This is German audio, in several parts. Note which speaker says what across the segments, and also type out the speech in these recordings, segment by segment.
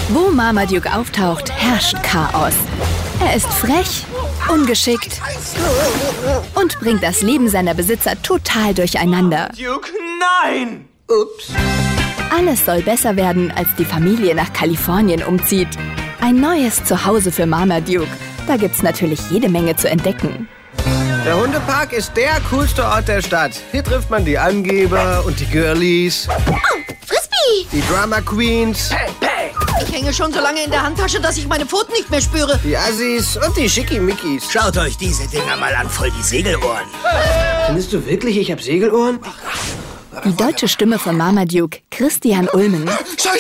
Speaker 1: Wo Marmaduke auftaucht, herrscht Chaos. Er ist frech, ungeschickt und bringt das Leben seiner Besitzer total durcheinander.
Speaker 2: Duke, nein!
Speaker 3: Ups.
Speaker 1: Alles soll besser werden, als die Familie nach Kalifornien umzieht. Ein neues Zuhause für Marmaduke. Da gibt's natürlich jede Menge zu entdecken.
Speaker 3: Der Hundepark ist der coolste Ort der Stadt. Hier trifft man die Angeber und die Girlies.
Speaker 4: Oh, Frisbee!
Speaker 3: Die Drama Queens.
Speaker 4: Ich hänge schon so lange in der Handtasche, dass ich meine Pfoten nicht mehr spüre.
Speaker 3: Die Assis und die Schickimickis.
Speaker 5: Schaut euch diese Dinger mal an, voll die Segelohren.
Speaker 3: Findest du wirklich, ich hab Segelohren?
Speaker 1: Die deutsche Stimme von Marmaduke, Christian Ulmen.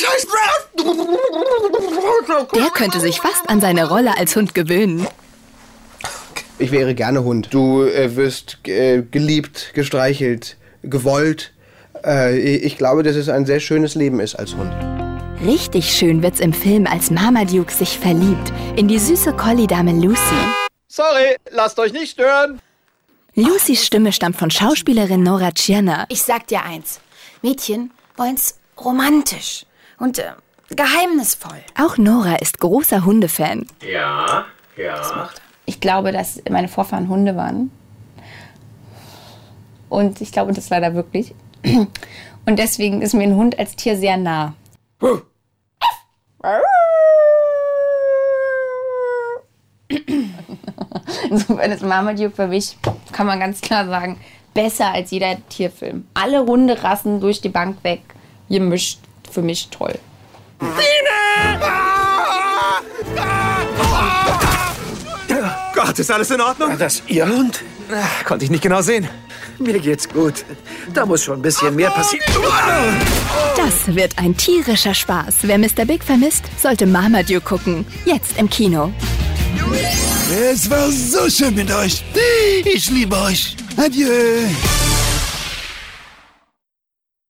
Speaker 1: Der könnte sich fast an seine Rolle als Hund gewöhnen.
Speaker 3: Ich wäre gerne Hund. Du wirst geliebt, gestreichelt, gewollt. Ich glaube, dass es ein sehr schönes Leben ist als Hund.
Speaker 1: Richtig schön wird's im Film, als Marmaduke sich verliebt in die süße Collie-Dame Lucy.
Speaker 2: Sorry, lasst euch nicht stören.
Speaker 1: Lucys Stimme stammt von Schauspielerin Nora Tschirner.
Speaker 6: Ich sag dir eins, Mädchen wollen's romantisch und geheimnisvoll.
Speaker 1: Auch Nora ist großer Hundefan.
Speaker 2: Ja.
Speaker 6: Ich glaube, dass meine Vorfahren Hunde waren. Und ich glaube das leider wirklich. Und deswegen ist mir ein Hund als Tier sehr nah. Insofern ist Marmaduke für mich, kann man ganz klar sagen, besser als jeder Tierfilm. Alle Hunderassen durch die Bank weg, gemischt, für mich toll.
Speaker 2: Gott, ist alles in Ordnung?
Speaker 5: Das Ihr Hund?
Speaker 2: Konnte ich nicht genau sehen.
Speaker 5: Mir geht's gut. Da muss schon ein bisschen mehr passieren.
Speaker 1: Das wird ein tierischer Spaß. Wer Mr. Big vermisst, sollte Marmaduke gucken. Jetzt im Kino.
Speaker 7: Es war so schön mit euch. Ich liebe euch. Adieu.